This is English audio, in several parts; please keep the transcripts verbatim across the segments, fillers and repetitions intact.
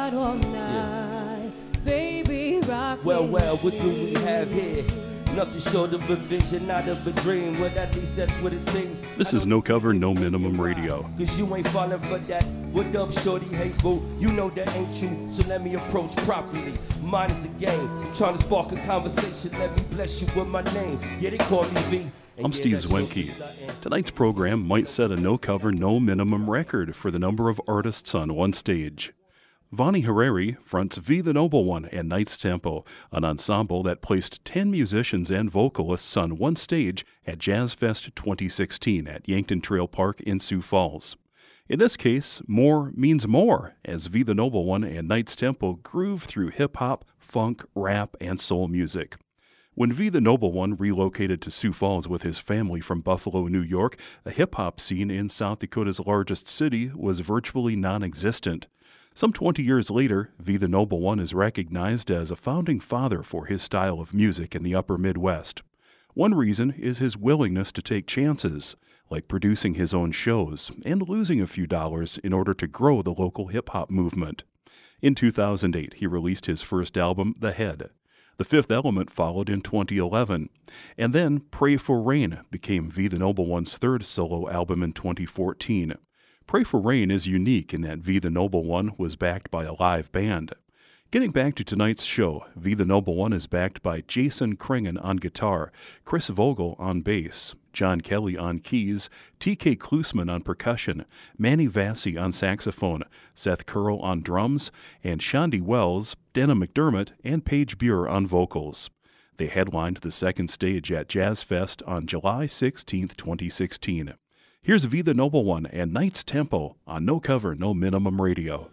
right all night. Yeah. Baby, rock Well, well, what do we have here? Nothing short of a vision, not of a dream. Well, at least that's what it seems. This is No Cover, No Minimum Radio. Cause you ain't falling for that. What up, shorty? Hey, boo. You know that ain't you, so let me approach properly. Mine is the game. I'm trying to spark a conversation. Let me bless you with my name. Yeah, they call me V. I'm Steve Zwemke. Tonight's program might set a no-cover, no-minimum record for the number of artists on one stage. Vani Hariri fronts V the Noble One and Knights Tempo, an ensemble that placed ten musicians and vocalists on one stage at Jazz Fest twenty sixteen at Yankton Trail Park in Sioux Falls. In this case, more means more, as V the Noble One and Knights Tempo groove through hip-hop, funk, rap, and soul music. When V the Noble One relocated to Sioux Falls with his family from Buffalo, New York, the hip-hop scene in South Dakota's largest city was virtually non-existent. Some twenty years later, V the Noble One is recognized as a founding father for his style of music in the upper Midwest. One reason is his willingness to take chances, like producing his own shows and losing a few dollars in order to grow the local hip-hop movement. In two thousand eight, he released his first album, The Head. The Fifth Element followed in twenty eleven, and then Pray for Rain became V the Noble One's third solo album in twenty fourteen. Pray for Rain is unique in that V the Noble One was backed by a live band. Getting back to tonight's show, V the Noble One is backed by Jason Kringen on guitar, Chris Vogel on bass, John Kelly on keys, T K Klusman on percussion, Manny Vassie on saxophone, Seth Curl on drums, and Shondi Wells, Dana McDermott, and Paige Buer on vocals. They headlined the second stage at Jazz Fest on July sixteenth, twenty sixteen. Here's V the Noble One and Knights Tempo on No Cover, No Minimum Radio.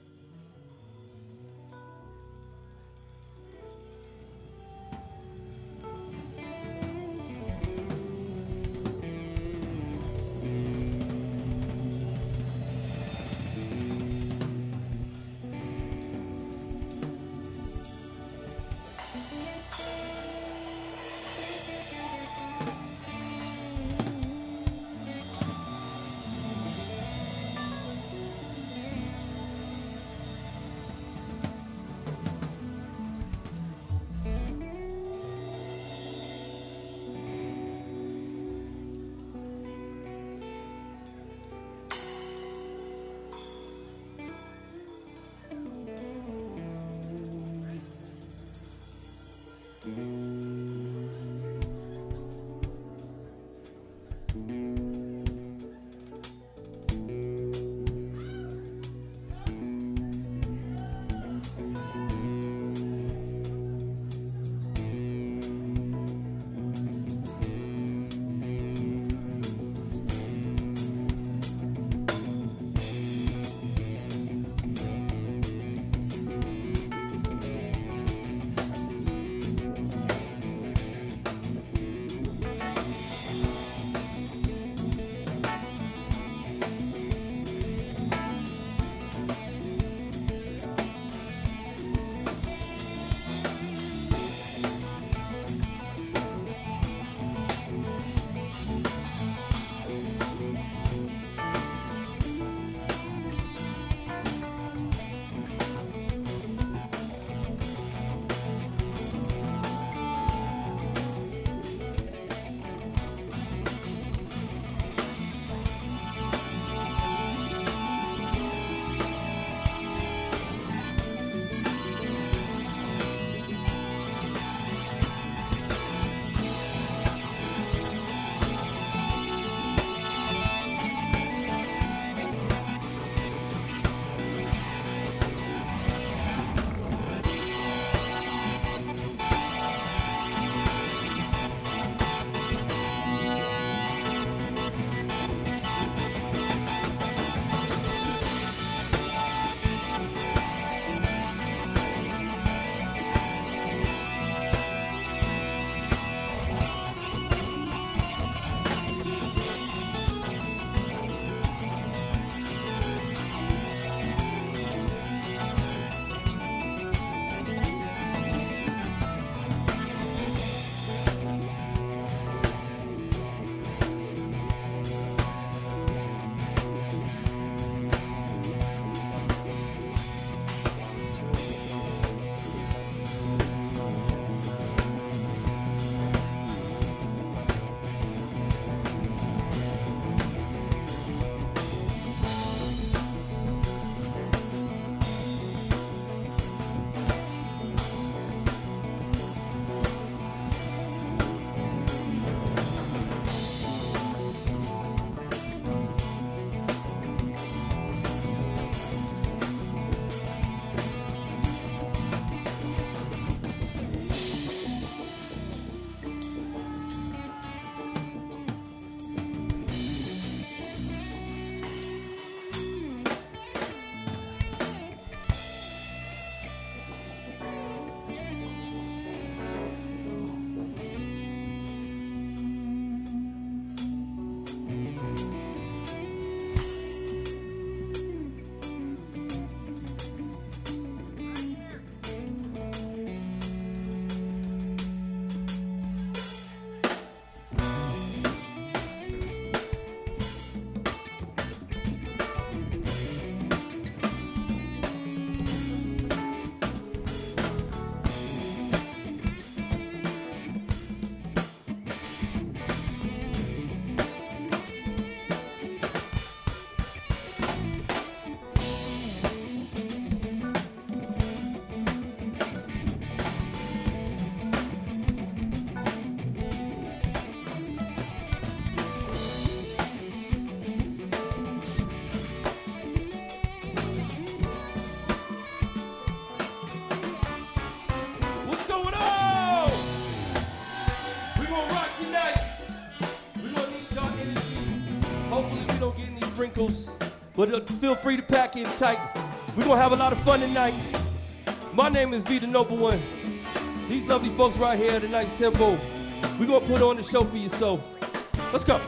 circles, but uh, feel free to pack in tight. We're gonna have a lot of fun tonight. My name is V the Noble One. These lovely folks right here at the Knights Tempo, we're gonna put on the show for you, so let's go.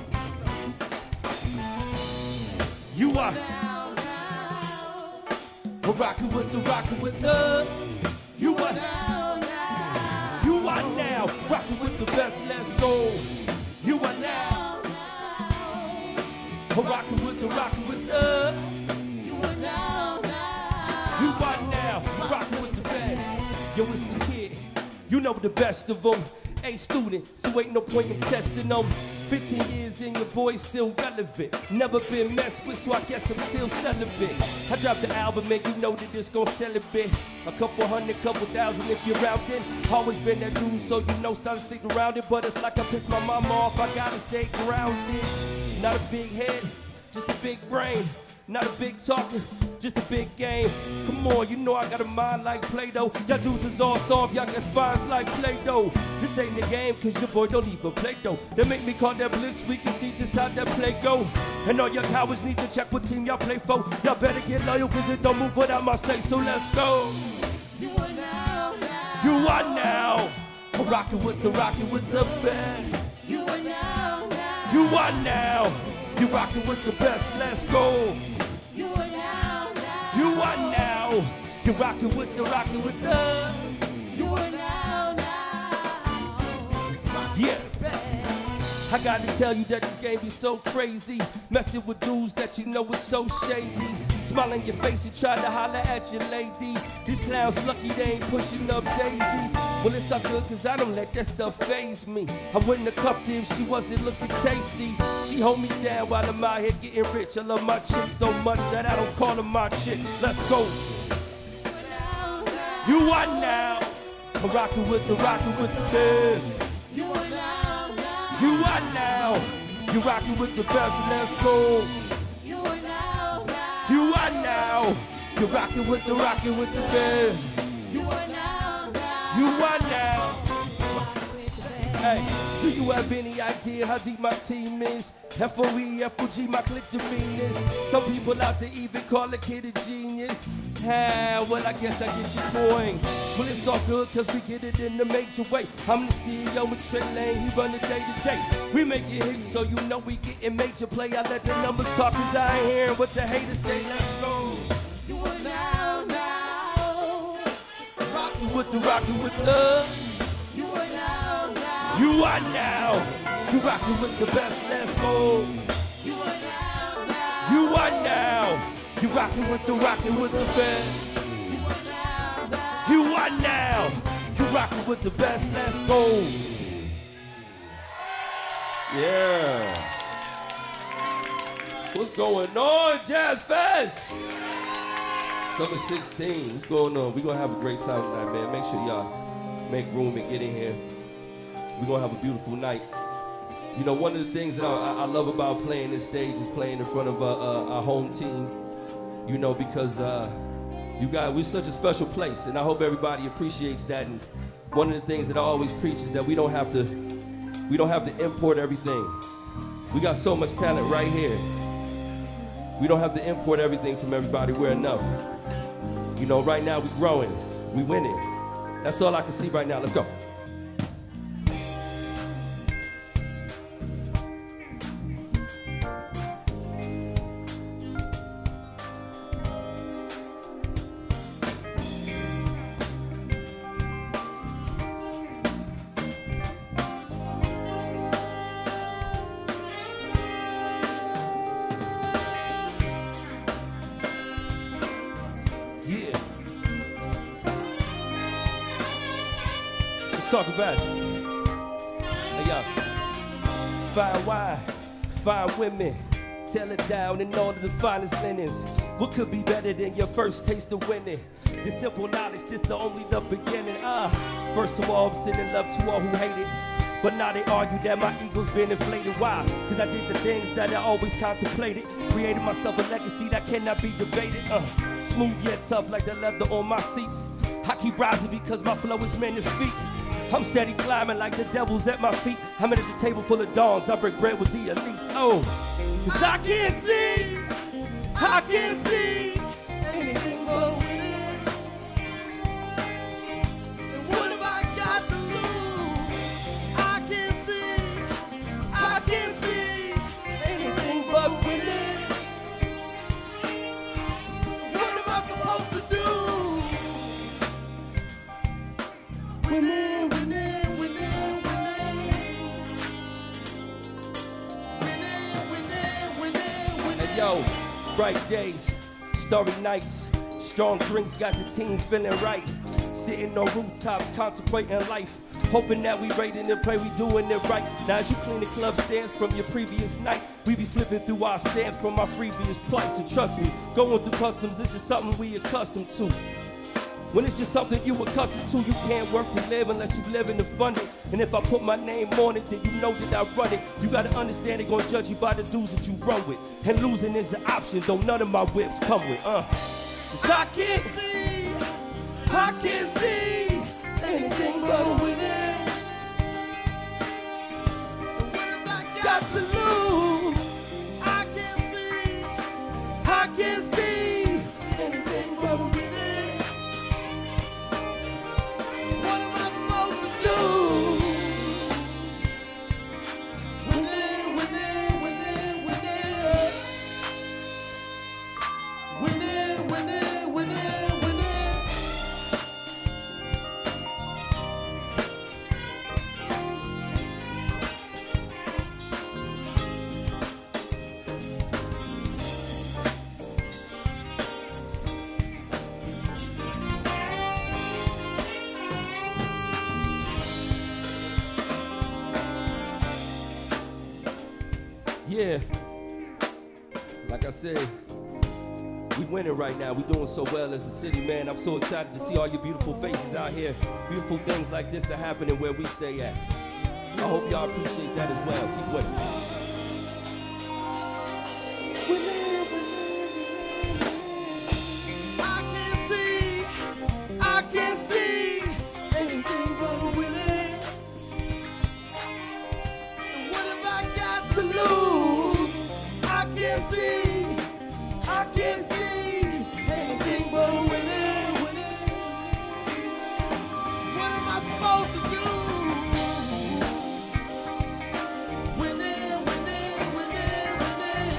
You are we're rocking with the rocking with the you are you are now rocking with the best. Let's go. You are now we're rocking with the rocking with the you are now you are now rocking with the best. Yo, it's the kid. You know the best of them. A student, so ain't no point in testing them. fifteen years and your boy still relevant. Never been messed with, so I guess I'm still celibate. I dropped the album and you know that it's gon' sell a bit. A couple hundred, couple thousand if you're rounding. Always been that dude, so you know, start to stick around it. But it's like I pissed my mama off, I gotta stay grounded. Not a big head, just a big brain. Not a big talker, just a big game. Come on, you know I got a mind like Play-Doh. Y'all dudes is all soft, y'all got spines like Play-Doh. This ain't the game, cause your boy don't even play though. They make me call that blitz, we can see just how that play go. And all your cowards need to check what team y'all play for. Y'all better get loyal, cause it don't move without my say, so let's go. You are now, now. You are now. Rockin' with the rockin' with the best. You are now, now. You are now. You rockin' with the best, let's go. You are now, now. You are now. You rockin' with the rockin' with the. You are now, now. Yeah. I gotta tell you that this game be so crazy. Messing with dudes that you know is so shady. Smile in your face and try to holler at your lady. These clowns lucky they ain't pushing up daisies. Well, it's all good cause I don't let that stuff faze me. I wouldn't have cuffed her if she wasn't looking tasty. She hold me down while I'm out here getting rich. I love my chick so much that I don't call her my chick. Let's go. You are now. I'm rocking with the rocking with the best. You are now. You are now. You rocking with the best. Let's go. You are now. You are now. You're rocking with the rocking with the best. You are now. You are now. Hey, do you have any idea how deep my team is? F O E, F O G, my click the meanest. Some people out there even call a kid a genius. Ah, well, I guess I get your point. Well, it's all good cause we get it in a major way. I'm the C E O with Trey Lane, he run the day to day. We make it hit so you know we getting major play. I let the numbers talk cause I ain't hearing what the haters say. Let's go. You are now, now. Rockin' with the rockin' with the. You are now, now. You are now. You rockin' with the best. Let's go. You are now, now. You are now. You rockin' with the rockin' with the best. You are now, now. You are now. You rockin' with the best. Let's go. Yeah. What's going on, Jazz Fest? Summer sixteen. What's going on? We're gonna have a great time tonight, man. Make sure y'all make room and get in here. We're gonna have a beautiful night. You know, one of the things that I, I love about playing this stage is playing in front of uh, uh, our home team. You know, because uh, you guys, we're such a special place, and I hope everybody appreciates that. And one of the things that I always preach is that we don't have to, we don't have to import everything. We got so much talent right here. We don't have to import everything from everybody. We're enough. You know, right now we're growing, we winning. That's all I can see right now. Let's go. Talk about it. Hey, y'all. Fine wine, fine women. Tell it down in all of the finest linens. What could be better than your first taste of winning? This simple knowledge, this the only the beginning. Ah, uh, first of all, I'm sending love to all who hate it. But now they argue that my ego's been inflated. Why? Cause I did the things that I always contemplated. Created myself a legacy that cannot be debated. Uh, smooth yet tough like the leather on my seats. I keep rising because my flow is men and feet. I'm steady climbing like the devil's at my feet. I'm at the table full of dawns. I break bread with the elites. Oh, cause I can't see I can't see anything but winning. And what have I got to lose? I can't see, I can't see anything but winning. What am I supposed to do? Winning, winning, winning, winning. Winning, winning, winning, winning. Hey, yo. Bright days, starry nights, strong drinks got the team feeling right. Sitting on rooftops, contemplating life, hoping that we raiding the play, we doing it right. Now as you clean the club stands from your previous night, we be flipping through our stamps from our previous plights. And trust me, going through customs is just something we accustomed to. When it's just something you accustomed to, you can't work to live unless you live in the funding. And if I put my name on it, then you know that I run it. You gotta understand they're gonna judge you by the dudes that you run with. And losing is an option, though none of my whips come with, uh. 'Cause I can't see, I can't see anything but winning. And what have I got to lose? I can't see, I can't see anything but winning. What am I supposed to do? Winning, winning, winning, winning. Winning, winning, winning, winning. Yeah, like I said, we winning right now. We doing so well as a city, man. I'm so excited to see all your beautiful faces out here. Beautiful things like this are happening where we stay at. I hope y'all appreciate that as well. Keep winning. I can't see, I can't see anything but winning. And what have I got to lose? I can't see, I can't see anything but winning, winning. What am I supposed to do? Winning, winning, winning, winning.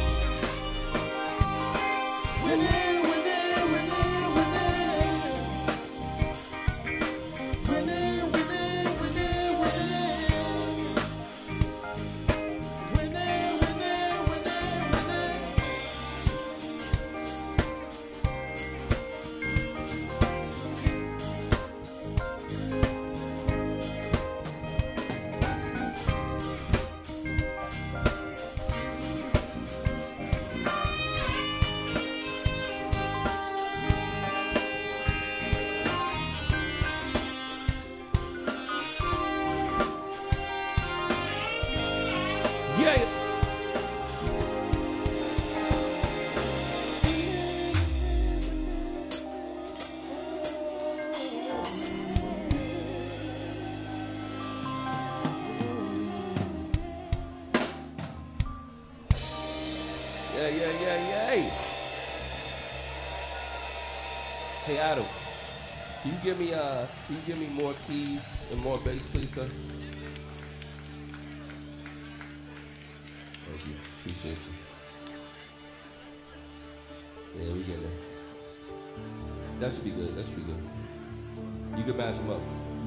Winning, winning, winning, winning. Winning, winning, winning, winning. Winning, winning, winning, winning. Yeah. Yeah, yeah, yeah, yeah. Hey, Adam, can you give me uh, can you give me more keys and more bass, please, sir? Thank you. Appreciate you. Yeah, we get it. That should be good. That should be good. You can match them up.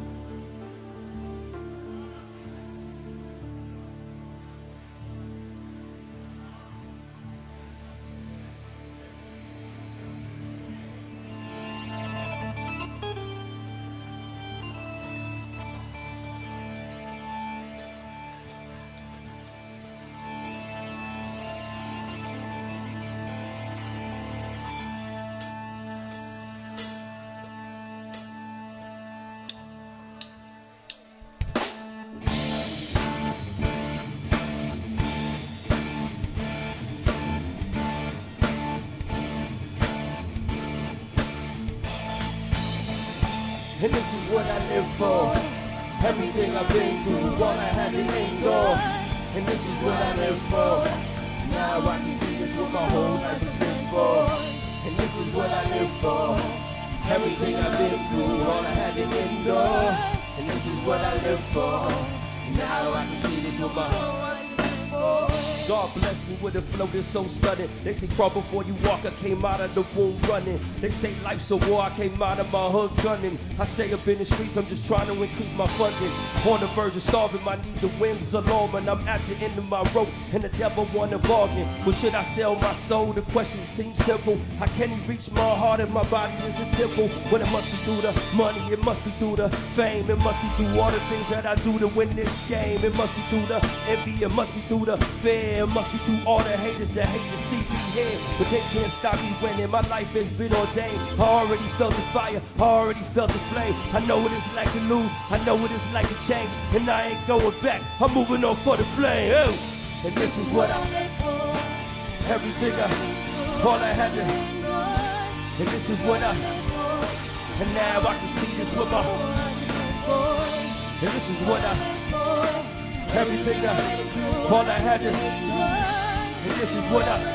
And this is what I live for. Everything I've been through, all I had to ain't gone. And this is what I live for. Now I can see this what my whole life has been for. And this is what I live for. Everything I've been through, all I had to endure. And this is what I live for. Now I can see this with my whole life. God bless me with a flow that's so stunning. They say crawl before you walk, I came out of the womb running. They say life's a war, I came out of my hood gunning. I stay up in the streets, I'm just trying to increase my funding. On the verge of starving, I need the winds alone. And I'm at the end of my rope, and the devil wanna bargain. But should I sell my soul? The question seems simple. How can he reach my heart if my body is a temple? But it must be through the money, it must be through the fame. It must be through all the things that I do to win this game. It must be through the envy, it must be through the fear. It must be through all the haters that hate to see me here. But they can't stop me winning, my life has been ordained. I already felt the fire, I already felt the flame. I know what it's like to lose, I know what it's like to change. And I ain't going back, I'm moving on for the flame. Oh. And this is what I, everything I, all I had to, and this is what I, and now I can see this with my, and this is what I, everything I, all I had to, and this is what I,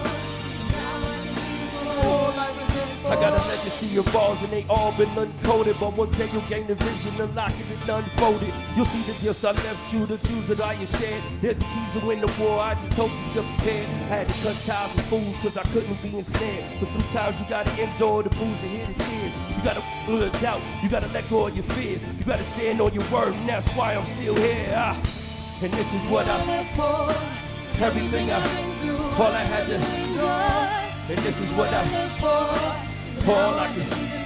I got a legacy of balls and they all been uncoded. But one day you'll gain the vision, unlock it and unfold it. You'll see the gifts I left you, the truths that I have shared. There's the keys to win the war, I just hope that you're prepared. I had to cut ties with fools cause I couldn't be ensnared. But sometimes you gotta endure the booze to hear the tears. You gotta look out, you gotta let go of your fears. You gotta stand on your word and that's why I'm still here. Ah. And this is what I live for. Everything I, all I had to, and this is what I live for. All I can see,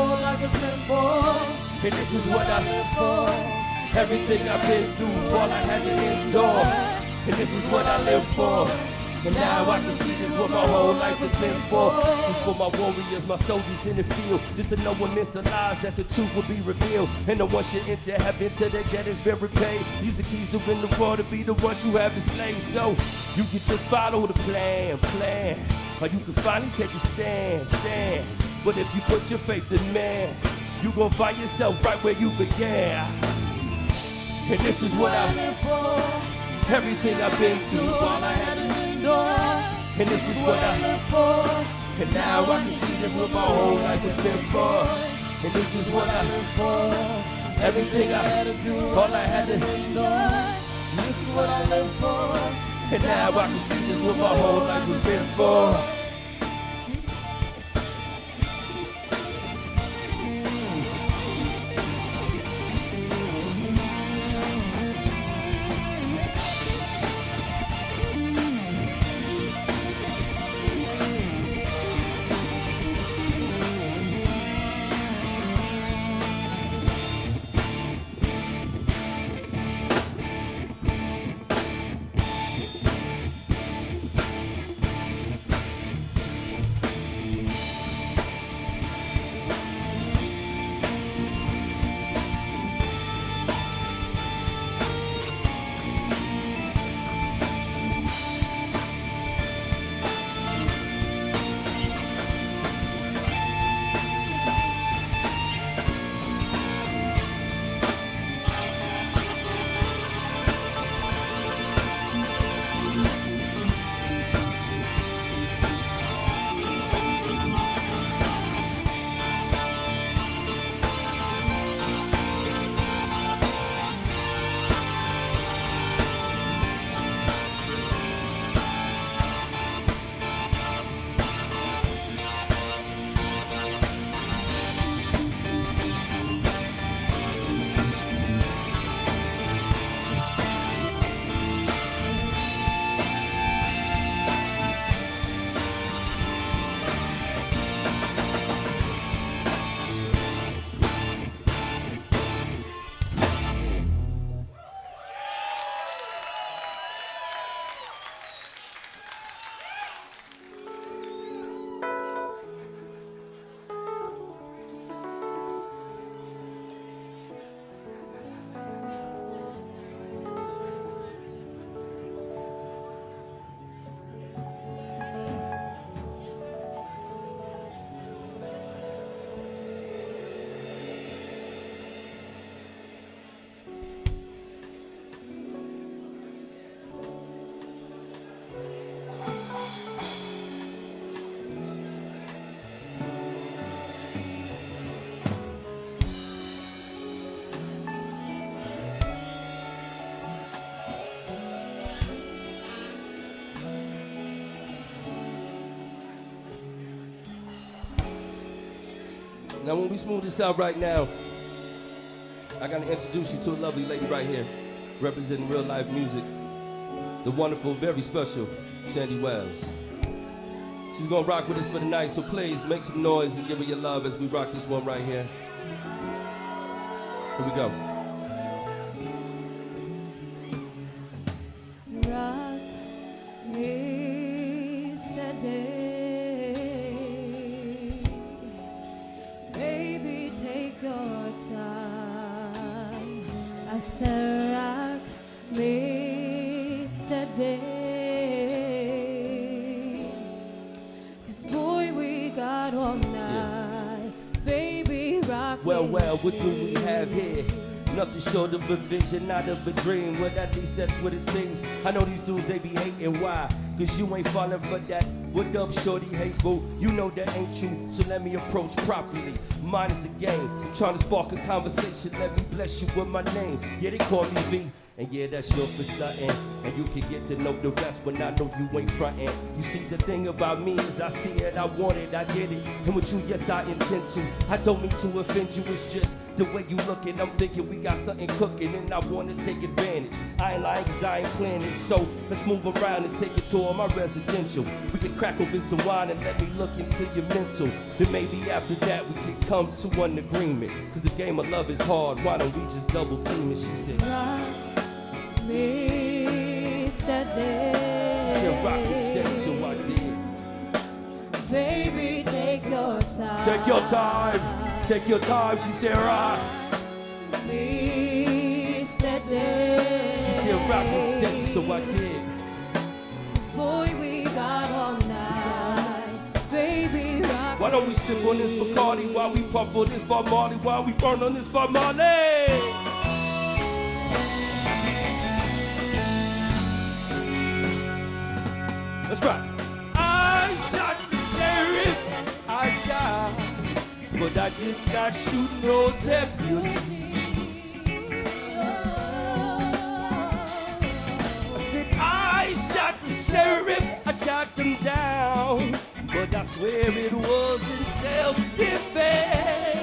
and this is what I live for. Everything I've been through, all I had to endure, and this is what I live for. And now I can see this what my whole life has been for. This is for my warriors, my soldiers in the field. Just to know amidst the lies that the truth will be revealed. And the one should enter heaven till their debt has been repaid. These are keys to win the world to be the ones you have enslaved. So you can just follow the plan, plan. Or you can finally take a stand, stand. But if you put your faith in man, you gon' find yourself right where you began. And this is what I live for. Everything I've been through, all I had to endure. And this is what I live for. And now I can see this what my whole life has been for. And this is what I live for. Everything I had to do, all I had to endure. And this is what I live for. And now I can see this what my whole life has been for. Now, when we smooth this out right now, I gotta introduce you to a lovely lady right here, representing real life music, the wonderful, very special Shandy Wells. She's gonna rock with us for the night, so please make some noise and give her your love as we rock this one right here. Here we go. Rock me steady, baby, take your time. I said, rock me steady, 'cause boy, we got all night, baby, rock Well, me well, what do we have here? Nothing short of a vision, not of a dream. Well, at least that's what it seems. I know these dudes, they be hating. Why? Cause you ain't falling for that. What up, shorty, hateful? You know that ain't you, so let me approach properly. Mine is the game. I'm trying to spark a conversation. Let me bless you with my name. Yeah, they call me V. And yeah, that's your for something. And you can get to know the rest when I know you ain't frontin'. You see, the thing about me is I see it, I want it, I get it. And with you, yes, I intend to. I don't mean to offend you, it's just the way you lookin'. I'm thinking we got something cooking, and I wanna take advantage. I ain't lying, cause I ain't planning. So let's move around and take a tour of my residential. We can crack open some wine and let me look into your mental. Then maybe after that we can come to an agreement. Cause the game of love is hard, why don't we just double team it? She said, rock me steady. She said rock me steady, so I did. Baby, take your time. Take your time, take your time, she said rock. Me steady. She said rock me steady, so I did. Boy, we got all night. Baby, rock. Why don't we sip on this Bacardi while we puff on this Bob Marley, while we burn on this Bob Marley? That's right. I shot the sheriff, I shot, but I did not shoot no deputy. I said I shot the sheriff, I shot him down, but I swear it was in self-defense.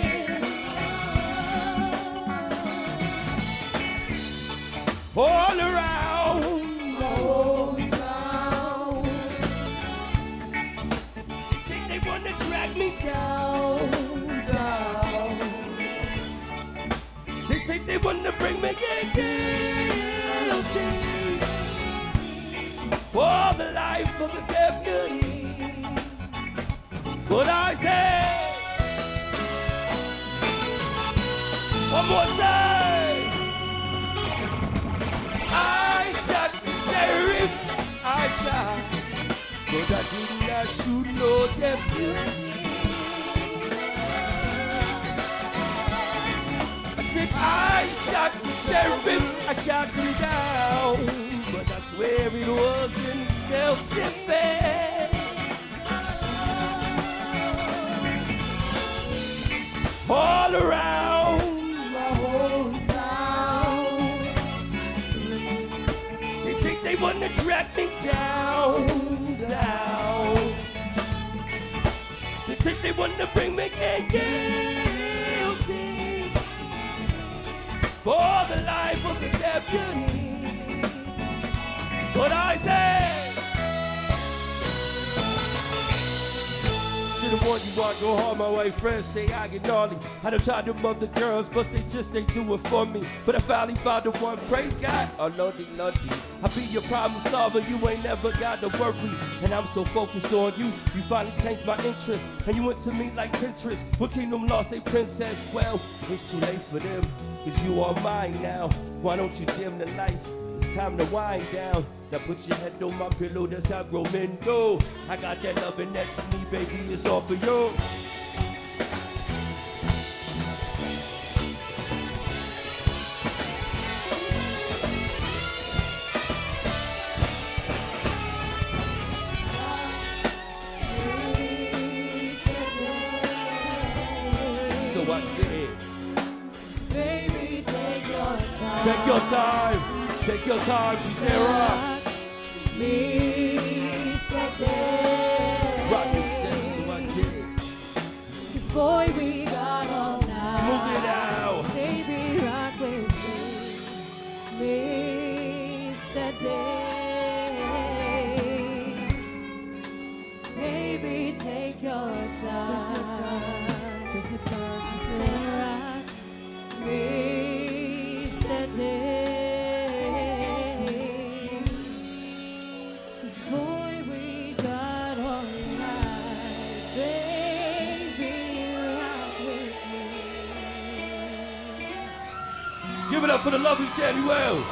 All around the whole town, they say they wanna drag me down, down. They say they wanna bring me in guilty for the life of a deputy. But I say, one more time, I shot the sheriff, I shot, but I did not shoot no deputy. I said I shot the sheriff, I shot him down, but I swear it was in self-defense. All around my hometown, they think they wanna drag me down, down. They think they wanna bring me in guilty for the life of the deputy. But I say, should've warned you, walk go hard my way. Friends say I get gnarly. I done tried them other girls, but they just ain't do it for me. But I finally found the one, praise God, oh lordy, lordy. I be your problem solver, you ain't never got to worry. And I'm so focused on you, you finally changed my interest. And you went to me like Pinterest. When Kingdom lost a princess, well, it's too late for them, cause you are mine now. Why don't you dim the lights? It's time to wind down. Now put your head on my pillow, that's how grown men go. I got that loving next to me, baby, it's all for you. So I did. Baby, take your time. Take your time, take your time, she said rock. Me steady. Rock me steady, so I did. 'Cause boy, we got Give it up for the lovely Shandy Wells.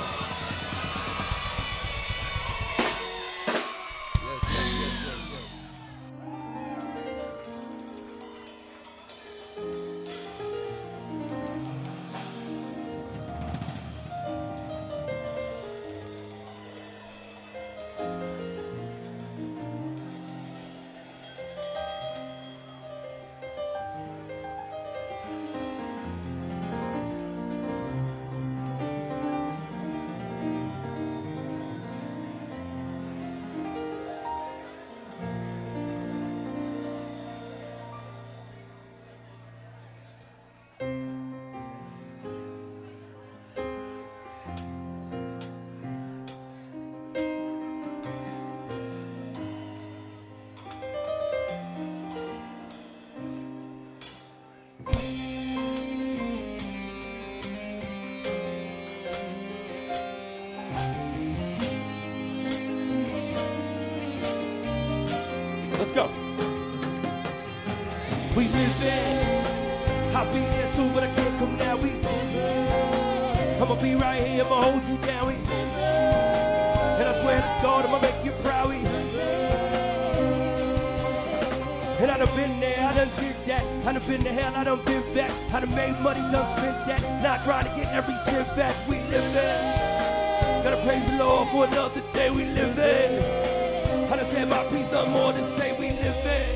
Let's go. We live there. I'll be there soon, but I can't come now. We I'ma be right here, I'ma hold you down. We and I swear to God, I'ma make you proud. We and I done been there, I done did that. I done been to hell, I done been back. I done made money, done spent that. Now I grind to get every cent back. We live there. Gotta praise the Lord for another day. We live there. I done said my piece, nothing more than say we live there.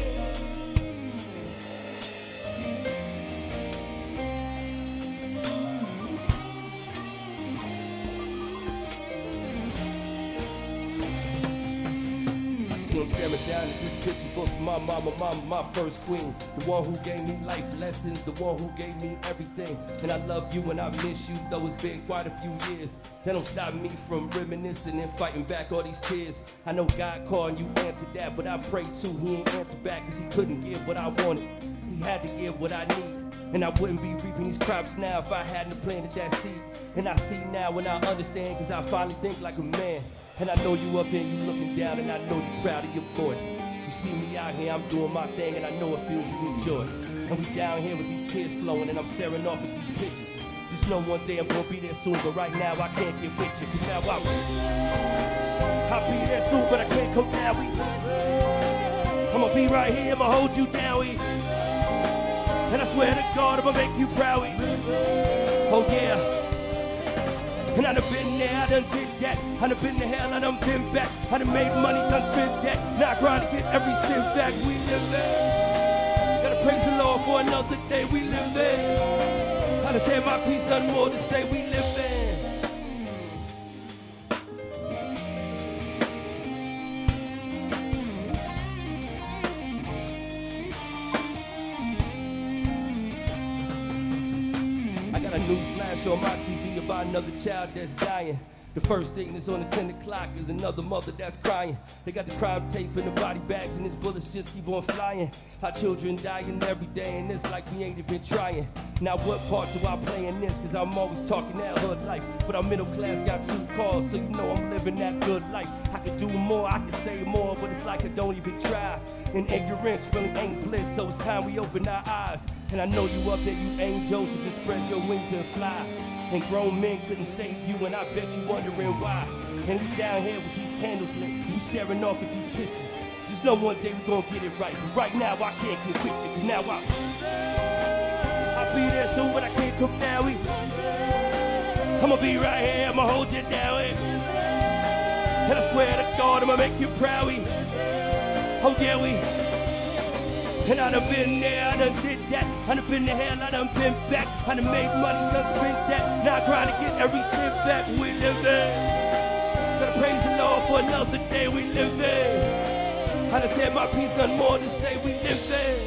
See I'm staring down at this picture book. My mama, mama, my first queen. The one who gave me life lessons, the one who gave me everything. And I love you and I miss you, though it's been quite a few years. That don't stop me from reminiscing and fighting back all these tears. I know God calling you answered that, but I pray too. He ain't answered back cause he couldn't give what I wanted. He had to give what I need. And I wouldn't be reaping these crops now if I hadn't planted that seed. And I see now and I understand cause I finally think like a man. And I know you up here, you looking down, and I know you proud of your boy. You see me out here, I'm doing my thing, and I know it feels you enjoy. And we down here with these tears flowing, and I'm staring off at these pictures. Just know one day I'm gonna be there soon, but right now I can't get with you. Cause now I'm, I'll be there soon, but I can't come down. We, I'ma be right here, I'ma hold you down. We, and I swear to God, I'ma make you proud. We, oh yeah. And I done been there, I done did that. I done been to hell, I done been back. I done made money, done spent that. Now I grind to get every cent back. We live there. Gotta praise the Lord for another day. We live there. I done said my piece, nothing more to say. We live there. I got a new flash on my T V about another child that's dying. The first thing that's on the ten o'clock is another mother that's crying. They got the crime tape in the body bags and his bullets just keep on flying. Our children dying every day and it's like we ain't even trying. Now what part do I play in this? Cause I'm always talking that hood life. But our middle class got two cars, so you know I'm living that good life. I could do more, I could say more, but it's like I don't even try. And ignorance really ain't bliss, so it's time we open our eyes. And I know you up there, you angels, so just spread your wings and fly. And grown men couldn't save you, and I bet you wondering why. And we down here with these candles lit, we staring off at these pictures. Just know one day we gonna get it right. But right now I can't get with you, cause now I I'll be there soon, but I can't come down. We, I'ma be right here, I'ma hold you down. We, and I swear to God, I'ma make you proud. We, oh yeah, we. And I done been there, I done did that. I done been to hell, I done been back. I done made money, done spent that. Now I grind to get every cent back. We live there. Gotta praise the Lord for another day. We live there. I done said my piece, nothing more to say. We live there.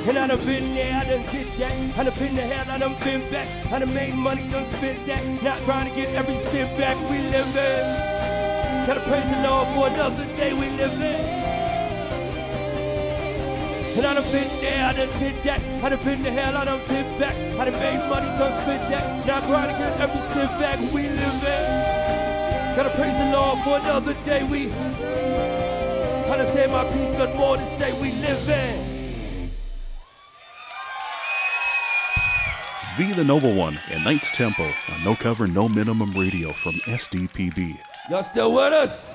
And I done been there, I done did that. I done been to hell, I done been back. I done made money, done spent that. Not trying to get every cent back. We living. Gotta praise the Lord for another day we living. And I done been there, I done did that. I done been to hell, I done been back. I done made money, done spent that. Not trying to get every cent back. We living. Gotta praise the Lord for another day we. I done said my piece, got more to say. We living. V the Noble One and Knights Tempo on No Cover, No Minimum Radio from S D P B. Y'all still with us?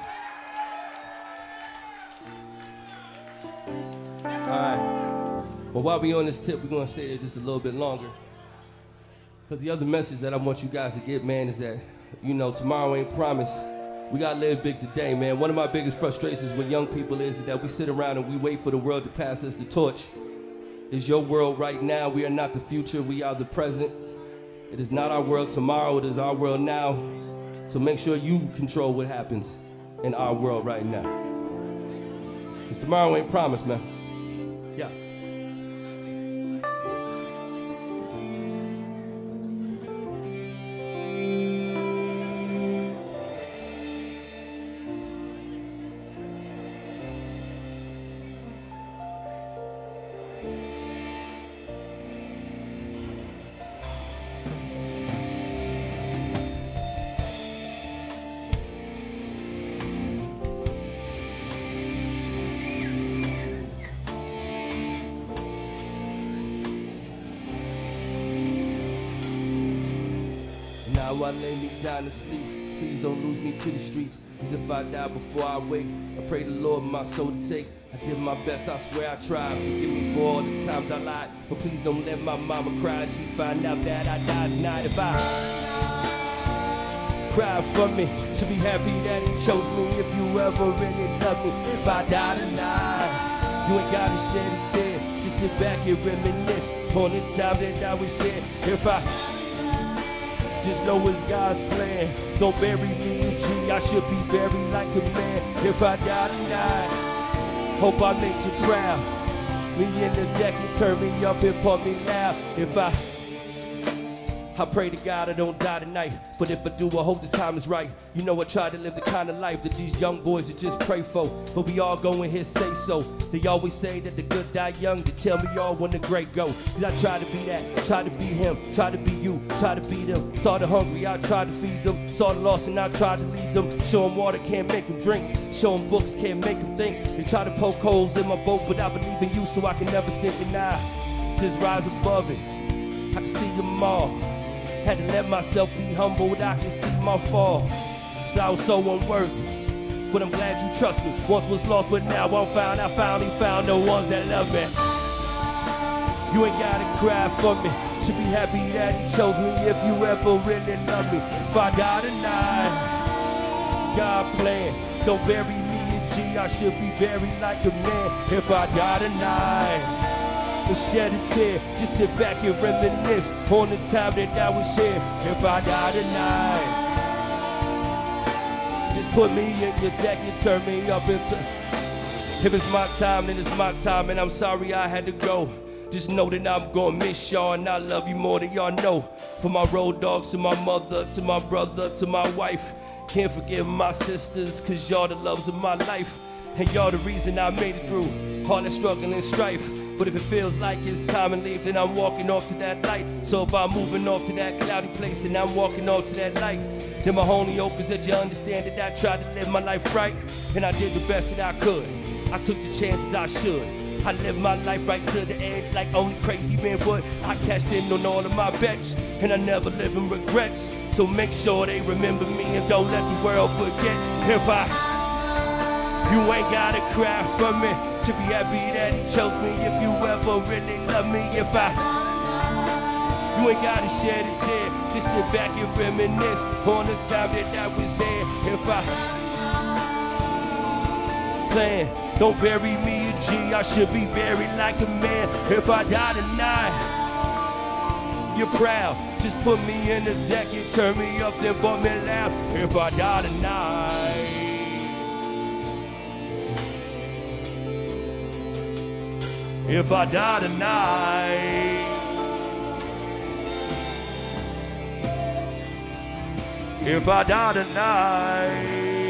Alright. Well, while we on this tip, we're going to stay there just a little bit longer. Because the other message that I want you guys to get, man, is that, you know, tomorrow ain't promised. We got to live big today, man. One of my biggest frustrations with young people is that we sit around and we wait for the world to pass us the torch. It's your world right now. We are not the future. We are the present. It is not our world tomorrow. It is our world now. So make sure you control what happens in our world right now. Because tomorrow ain't promised, man. Yeah. Now I lay me down to sleep. Please don't lose me to the streets. Cause if I die before I wake, I pray the Lord my soul to take. I did my best, I swear I tried. Forgive me for all the times I lied. But please don't let my mama cry. She find out that I died tonight. If I cry for me, she'll be happy that he chose me. If you ever really love me, if I die tonight, you ain't gotta shed a tear. Just sit back and reminisce on the time that I was here. If I just know it's God's plan. Don't bury me in G, I should be buried like a man. If I die tonight, hope I make you proud. Me in the jacket, turn me up and pump me loud. If I, I pray to God I don't die tonight. But if I do, I hope the time is right. You know I try to live the kind of life that these young boys would just pray for. But we all go in here say so. They always say that the good die young. They tell me all when the great go. Cause I try to be that, try to be him, try to be you, try to be them. Saw the hungry, I tried to feed them. Saw the lost and I tried to lead them. Show them water, can't make them drink. Show them books, can't make them think. They try to poke holes in my boat, but I believe in you so I can never sink and I just rise above it. I can see them all. Had to let myself be humbled, I can see my fall. Cause I was so unworthy, but I'm glad you trust me. Once was lost, but now I'm found. I finally found the ones that love me. You ain't gotta cry for me. Should be happy that he chose me if you ever really love me. If I die tonight, God plan. Don't bury me in G, I should be buried like a man. If I die tonight, and shed a tear, just sit back and reminisce on the time that I was here. If I die tonight, just put me in your jacket, turn me up into. If it's my time, then it's my time, and I'm sorry I had to go. Just know that I'm gonna miss y'all, and I love you more than y'all know. From my road dogs to my mother, to my brother, to my wife. Can't forget my sisters, cause y'all the loves of my life. And y'all the reason I made it through all the struggle and strife. But if it feels like it's time to leave, then I'm walking off to that light. So if I'm moving off to that cloudy place and I'm walking off to that light, then my only hope is that you understand that I tried to live my life right. And I did the best that I could. I took the chances I should. I lived my life right to the edge like only crazy men would. I cashed in on all of my bets, and I never live in regrets. So make sure they remember me and don't let the world forget. If I, you ain't gotta cry for me. Should be happy that he chose me if you ever really love me. If I, you ain't gotta shed a tear. Just sit back and reminisce on the time that I was here. If I plan, don't bury me in G, I should be buried like a man. If I die tonight, you're proud. Just put me in the jacket, turn me up, then bump me loud. If I die tonight. If I die tonight, if I die tonight,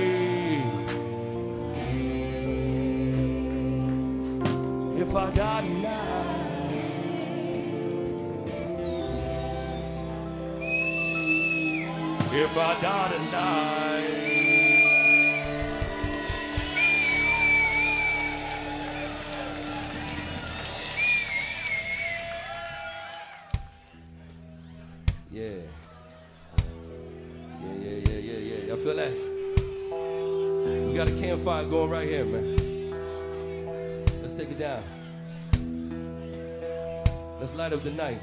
if I die tonight, if I die tonight, yeah. Yeah, yeah, yeah, yeah, yeah. Y'all feel that? We got a campfire going right here, man. Let's take it down. Let's light up the night.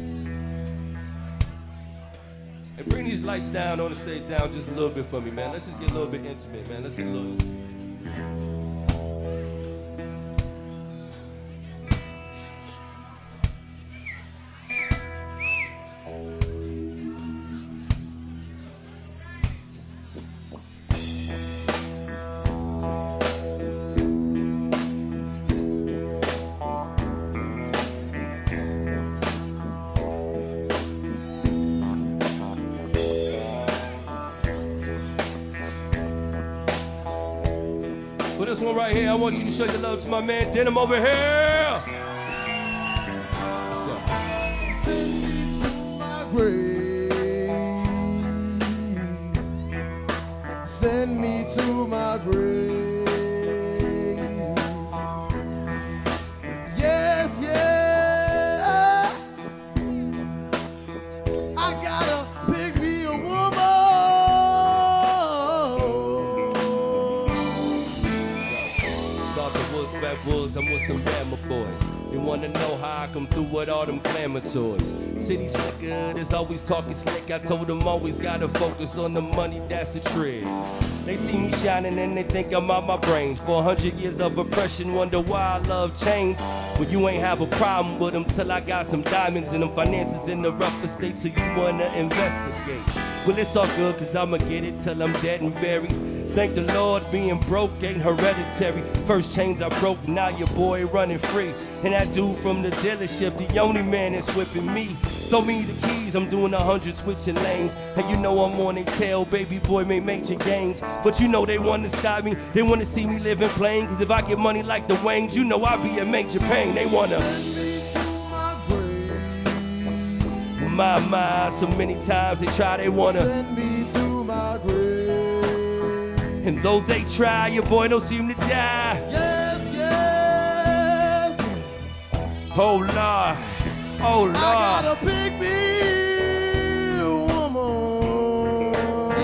And bring these lights down on the stage down just a little bit for me, man. Let's just get a little bit intimate, man. Let's get a little... For this one right here, I want you to show your love to my man Denim over here. Let's go. Send me to my grave. Send me to my grave. Yes, yeah. I gotta pick me a woman. Start the wood, backwoods, I'm with some Bama boys. They wanna know how I come through with all them glamour toys. City slicker, there's always talking slick. I told them always gotta focus on the money, that's the trick. They see me shining and they think I'm out my brains. For a hundred years of oppression, wonder why I love change. Well, you ain't have a problem with them till I got some diamonds and them finances in the rougher state, so you wanna investigate. Well, it's all good, cause I'ma get it till I'm dead and buried. Thank the Lord, being broke ain't hereditary. First chains I broke, now your boy running free. And that dude from the dealership, the only man that's whipping me. Throw me the keys, I'm doing a hundred switching lanes. And you know I'm on their tail, baby boy make major gains. But you know they wanna stop me, they wanna see me living plain. Cause if I get money like the Waynes, you know I'll be in major pain. They wanna Send me to my grave. my, my, so many times they try, they wanna. Send me to my grave. And though they try, your boy don't seem to die. Yes, yes. Oh Lord, oh Lord. I gotta pick me a woman.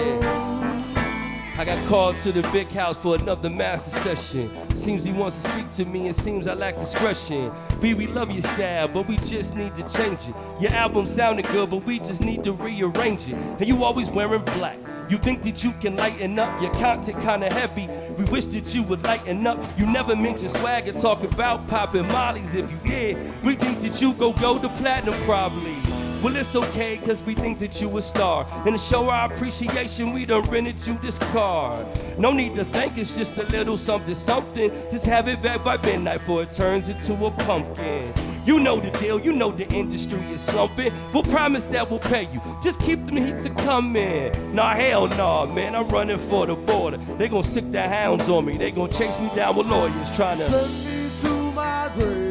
Yeah. I got called to the big house for another master session. Seems he wants to speak to me, it seems I lack discretion. V, we love your style, but we just need to change it. Your album sounded good, but we just need to rearrange it. And you always wearing black. You think that you can lighten up, your content kinda heavy. We wish that you would lighten up. You never mention swag and talk about popping mollies. If you did, we think that you go go to platinum probably. Well, it's okay, cause we think that you a star. And to show our appreciation, we done rented you this car. No need to thank, it's just a little something, something. Just have it back by midnight before it turns into a pumpkin. You know the deal, you know the industry is slumping. We'll promise that we'll pay you, just keep them heat to come in. Nah, hell nah, man, I'm running for the border. They gon' sick their hounds on me, they gon' chase me down with lawyers trying to. Send me to my grave.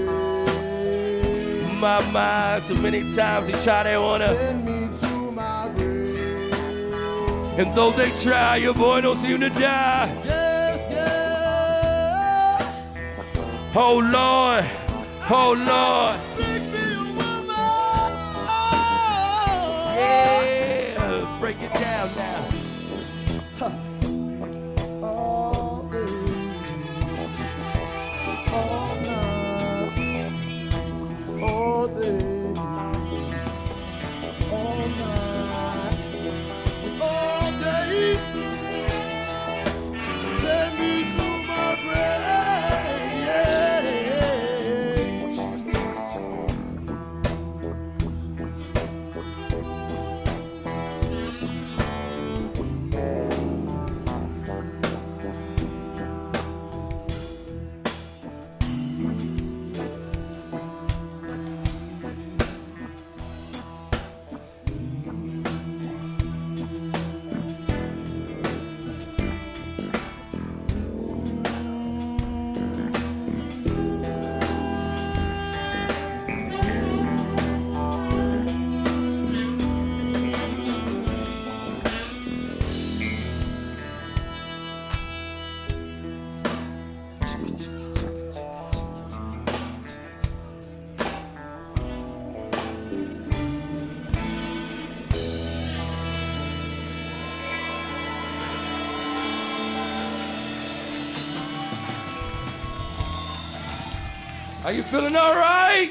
My mind, so many times they try, they wanna. Send me to my grave. And though they try, your boy don't seem to die. Yes, yes. Oh Lord, oh Lord. Pick me a woman. Yeah, break it down now. All day, all night, all day, all night, all day. Send me to my grave. Yeah. Are you feeling all right?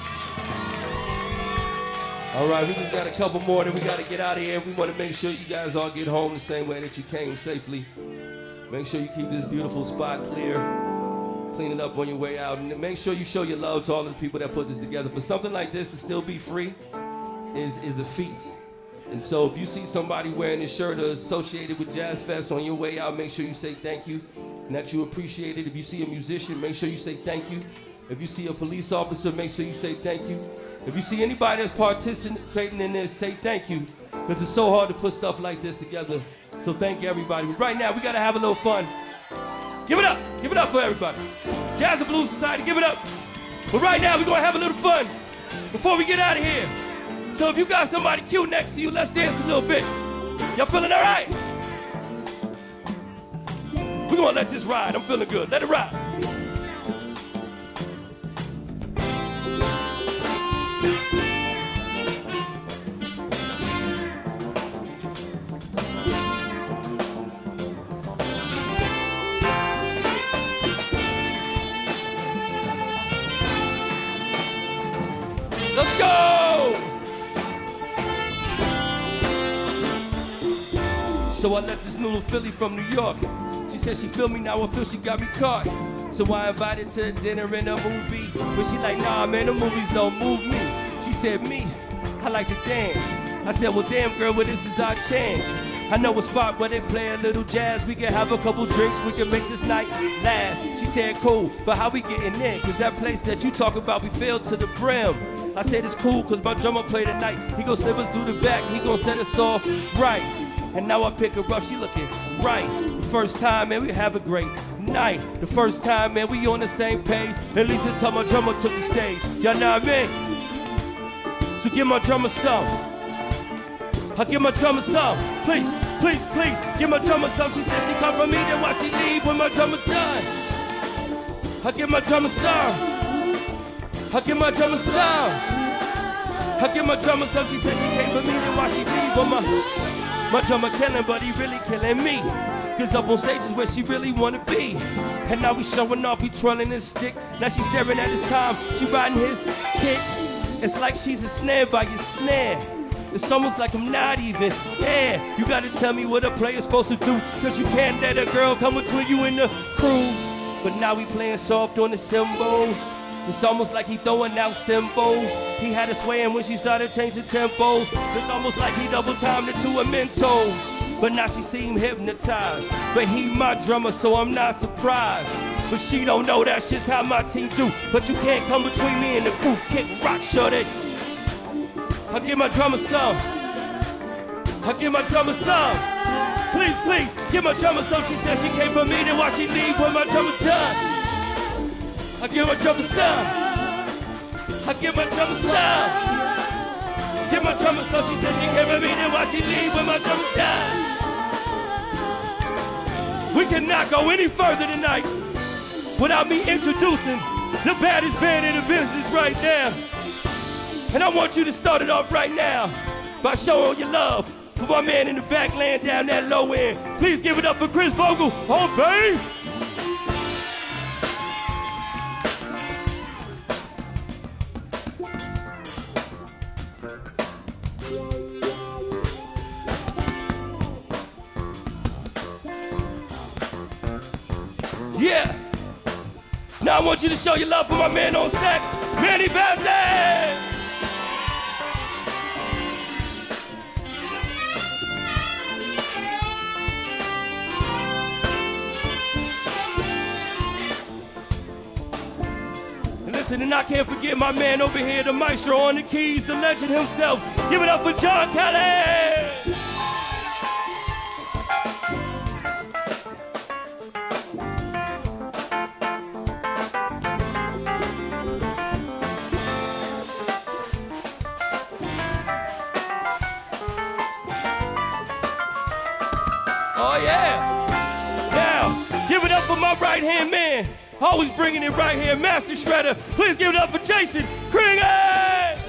All right, we just got a couple more that we got to get out of here. We want to make sure you guys all get home the same way that you came safely. Make sure you keep this beautiful spot clear. Clean it up on your way out. And make sure you show your love to all of the people that put this together. For something like this to still be free is, is a feat. And so if you see somebody wearing a shirt associated with Jazz Fest on your way out, make sure you say thank you and that you appreciate it. If you see a musician, make sure you say thank you. If you see a police officer, make sure you say thank you. If you see anybody that's participating in this, say thank you. Because it's so hard to put stuff like this together. So thank everybody. But right now, we got to have a little fun. Give it up. Give it up for everybody. Jazz and Blues Society, give it up. But right now, we're going to have a little fun before we get out of here. So if you got somebody cute next to you, let's dance a little bit. Y'all feeling all right? We're going to let this ride. I'm feeling good. Let it ride. Let's go! So I let this little Philly from New York. She said she feel me now, I feel she got me caught. So I invited to dinner and a movie. But she like, nah man, the movies don't move me. She said, me, I like to dance. I said, well damn girl, well this is our chance. I know a spot where they play a little jazz. We can have a couple drinks, we can make this night last. She said, cool, but how we getting in? Cause that place that you talk about, we filled to the brim. I said it's cool, cause my drummer play tonight. He gon' slip us through the back, he gon' set us off right. And now I pick her up, she looking right. The first time, man, we have a great night. The first time, man, we on the same page. At least until my drummer took the stage. Y'all know what I mean? So give my drummer some. I give my drummer some. Please, please, please, give my drummer some. She said she come from me, then why she leave when my drummer's done? I give my drummer some. I give my drummer some. I give my drummer some. She said she came for me, then why she leave when my... My drummer killing, but he really killing me. Gets up on stages where she really wanna be. And now we showing off, he twirling his stick. Now she staring at his time, she riding his kick. It's like she's a snare by your snare. It's almost like I'm not even there. You gotta tell me what a player's supposed to do. Cause you can't let a girl come between you and the crew. But now we playing soft on the cymbals. It's almost like he throwing out cymbals. He had us swaying when she started changing tempos. It's almost like he double timed it to a mental. But now she seem hypnotized. But he my drummer, so I'm not surprised. But she don't know that's just how my team do. But you can't come between me and the crew. Kick rock, shorty. I give my drummer some. I give my drummer some. Please, please, give my drummer some. She said she came for me, then why she leave when my drummer done? I give my drummer some. I give my drummer some. Give my drummer some. She said she came for me, then why she leave when my drummer done? We cannot go any further tonight without me introducing the baddest band in the business right now. And I want you to start it off right now by showing your love for my man in the back laying down that low end. Please give it up for Chris Vogel on bass. Yeah. Now I want you to show your love for my man on sax, Manny Bassett. And listen, and I can't forget my man over here, the maestro on the keys, the legend himself. Give it up for John Kelly. Oh yeah! Now, give it up for my right-hand man. Always bringing it right here, Master Shredder. Please give it up for Jason Krieger!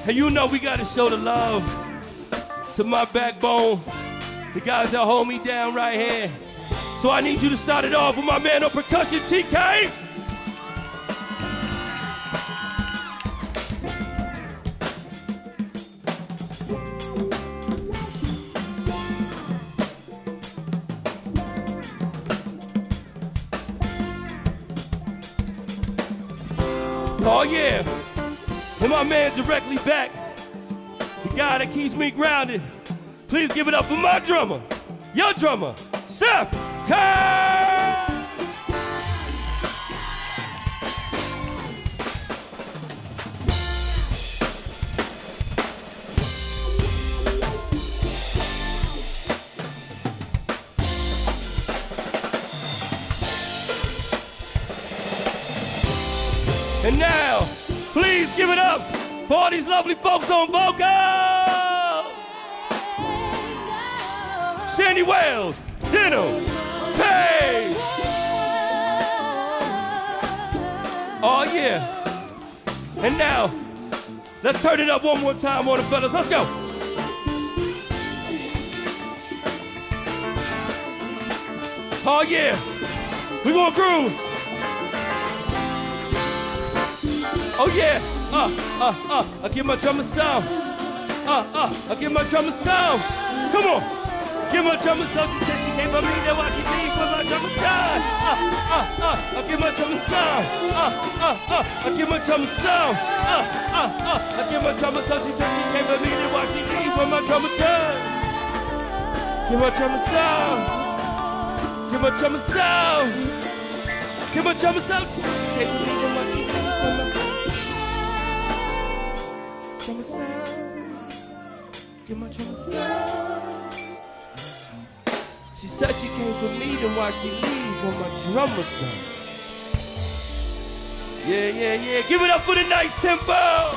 And you know we gotta show the love to my backbone, the guys that hold me down right here. So I need you to start it off with my man on percussion, T K. Oh yeah, and my man directly back, the guy that keeps me grounded. Please give it up for my drummer, your drummer, Seth Carr. And now, please give it up for all these lovely folks on vocals. Shandy Wells, Denham, Page. Oh yeah. And now, let's turn it up one more time on the fellas. Let's go. Oh yeah. We gonna groove. Oh yeah, uh, uh, uh, I give my drummer some. Uh, uh, I give my drummer some. Come on, give my drummer some. She said she came for me, then why she leave when my drummer's done? Uh, uh, uh, I give my drummer some. Uh, uh, uh, I give my drummer some. Uh, uh, uh, I give my drummer some. She said she came for me, then why she leave when my drummer's done? Give my drummer some. Give my drummer some. Give my drummer some. She came for me, then why she leave when my drummer sound, give my drummer sound. She said she came for me, then why she leave when my drummer done? Yeah, yeah, yeah. Give it up for the nice tempo.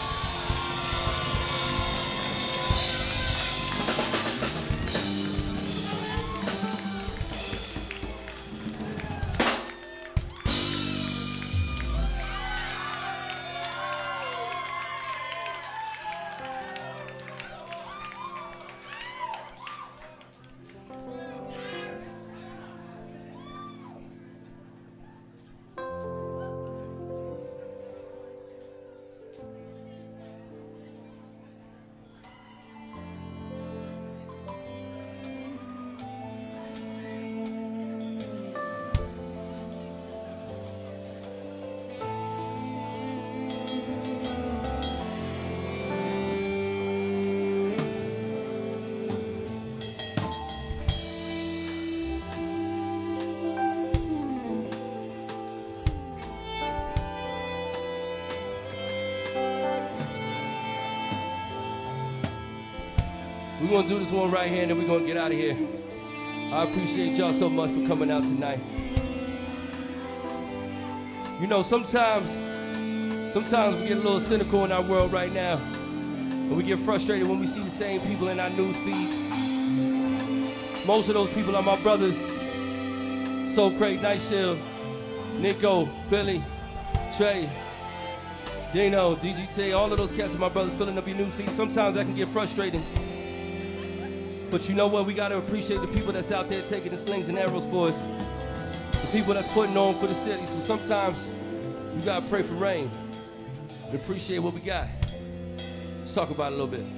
We're gonna do this one right here and then we're gonna get out of here. I appreciate y'all so much for coming out tonight. You know, sometimes, sometimes we get a little cynical in our world right now. And we get frustrated when we see the same people in our news feed. Most of those people are my brothers. Soul Crate, Night Shield, Nico, Billy, Trey, Dino, D G T, all of those cats are my brothers filling up your news feed. Sometimes that can get frustrating. But you know what? We gotta appreciate the people that's out there taking the slings and arrows for us. The people that's putting on for the city. So sometimes you gotta pray for rain and appreciate what we got. Let's talk about it a little bit.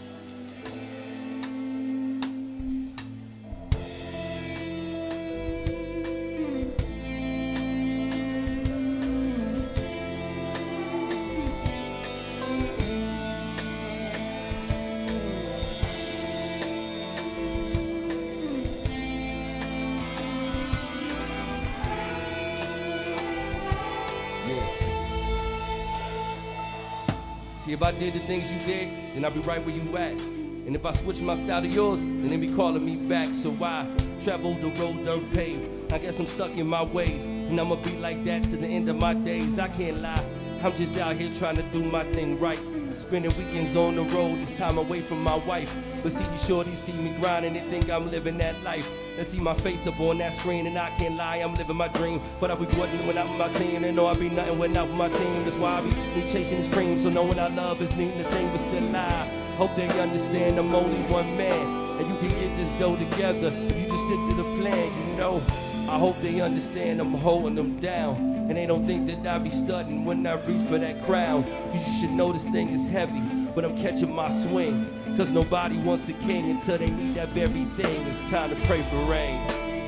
If I did the things you did, then I'd be right where you at. And if I switch my style to yours, then they be calling me back. So I travel the road dirt paved. I guess I'm stuck in my ways, and I'ma be like that to the end of my days. I can't lie, I'm just out here trying to do my thing right. spending weekends on the road, this time away from my wife. But see these shorties see me grinding, they think I'm living that life. They see my face up on that screen, and I can't lie, I'm living my dream. But I be wanting when I'm with my team, and know I be nothing when I'm with my team. That's why I be, be chasing this cream, so knowing I love is needing the thing, but still lie. Hope they understand I'm only one man, and you can get this dough together if you just stick to the plan, you know. I hope they understand I'm holding them down, and they don't think that I be stunting when I reach for that crown. You just should know this thing is heavy, but I'm catching my swing, cause nobody wants a king until they need that very thing. It's time to pray for rain.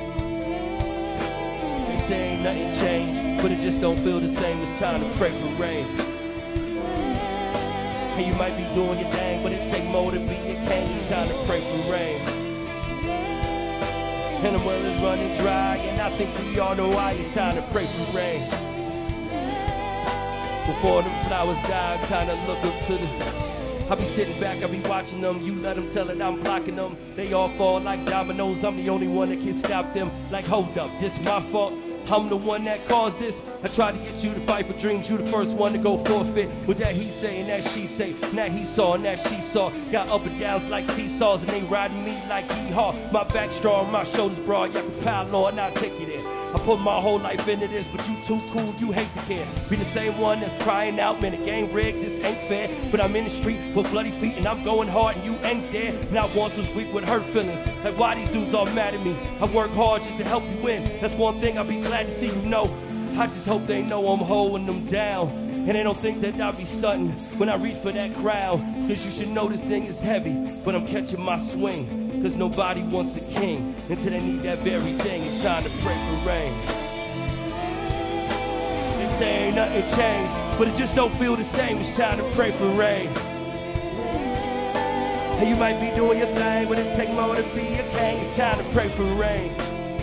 They say ain't nothing changed, but it just don't feel the same. It's time to pray for rain. Hey, you might be doing your thing, but it take more to be a king. It's time to pray for rain. And the well is running dry, and I think we all know why. It's time to pray for rain. Before them flowers die, time to look up to the sky. I be sitting back, I be watching them. You let them tell it, I'm blocking them. They all fall like dominoes. I'm the only one that can stop them. Like, hold up, this my fault. I'm the one that caused this. I tried to get you to fight for dreams. You the first one to go forfeit. With that he say and that she say. That he saw and that she saw. Got up and downs like seesaws, and they riding me like hee-haw. My back strong, my shoulders broad. Y'all can pile on, I'll take you there. I put my whole life into this, but you too cool, you hate to care. Be the same one that's crying out, man, the game rigged, this ain't fair. But I'm in the street with bloody feet, and I'm going hard, and you ain't there. Not once was weak with hurt feelings. Like, why these dudes all mad at me? I work hard just to help you win. That's one thing I'll be glad to see you know. I just hope they know I'm holding them down, and they don't think that I'll be stunting when I reach for that crown. Cause you should know this thing is heavy, but I'm catching my swing. Cause nobody wants a king until they need that very thing. It's time to pray for rain. They say ain't nothing changed, but it just don't feel the same. It's time to pray for rain. And you might be doing your thing, but it take more to be a king. It's time to pray for rain.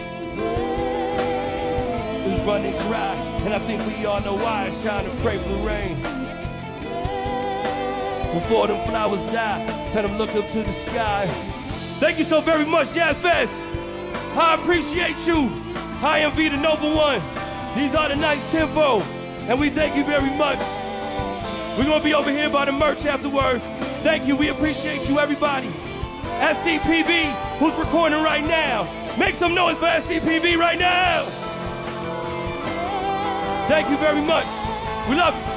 It's running dry, and I think we all know why. It's time to pray for rain. Before them flowers die, tell them look up to the sky. Thank you so very much, Jazz Fest. I appreciate you. I am V the Noble One. These are the Knights Tempo, and we thank you very much. We're gonna be over here by the merch afterwards. Thank you, we appreciate you, everybody. S D P B, who's recording right now. Make some noise for S D P B right now. Thank you very much. We love you.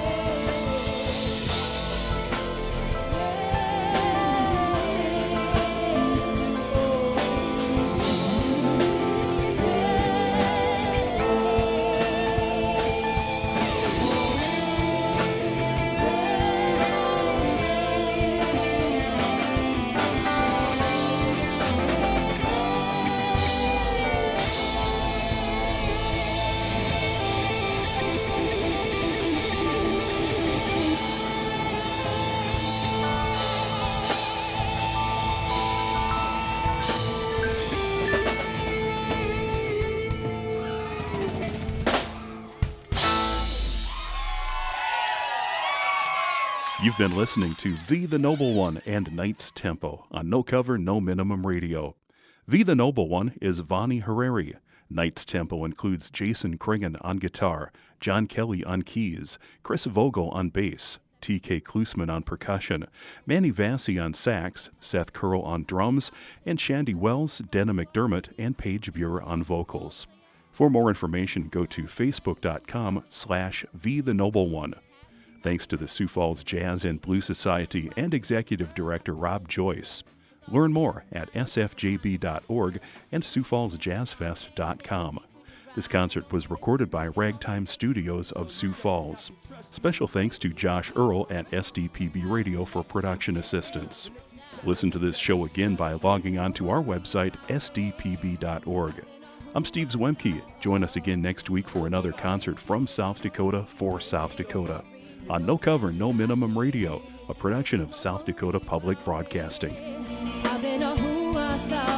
You've been listening to V the Noble One and Knights Tempo on No Cover, No Minimum Radio. V the Noble One is Vani Harari. Knights Tempo includes Jason Kringen on guitar, John Kelly on keys, Chris Vogel on bass, T K Klusman on percussion, Manny Vassie on sax, Seth Curl on drums, and Shandy Wells, Denna McDermott, and Paige Buer on vocals. For more information, go to facebook.com slash V the Noble One. Thanks to the Sioux Falls Jazz and Blues Society and Executive Director Rob Joyce. Learn more at s f j b dot org and sioux falls jazz fest dot com. This concert was recorded by Ragtime Studios of Sioux Falls. Special thanks to Josh Earl at S D P B Radio for production assistance. Listen to this show again by logging on to our website, s d p b dot org. I'm Steve Zwemke. Join us again next week for another concert from South Dakota for South Dakota on No Cover, No Minimum Radio, a production of South Dakota Public Broadcasting. I've been a who I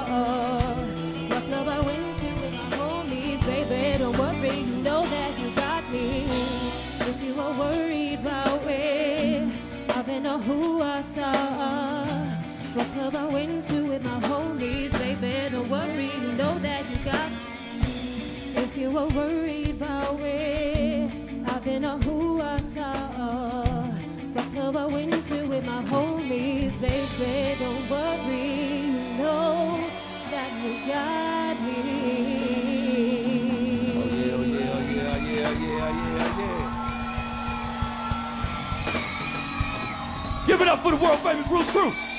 thought. What club I went to with my homies, baby, don't worry, you know that you got me. If you were worried about me, I've been a who I saw. What club I went to with my homies, baby, don't worry, you know that you got me. If you were worried about me, I've been a who I saw. What club I went Give it up for the world famous Roots Crew.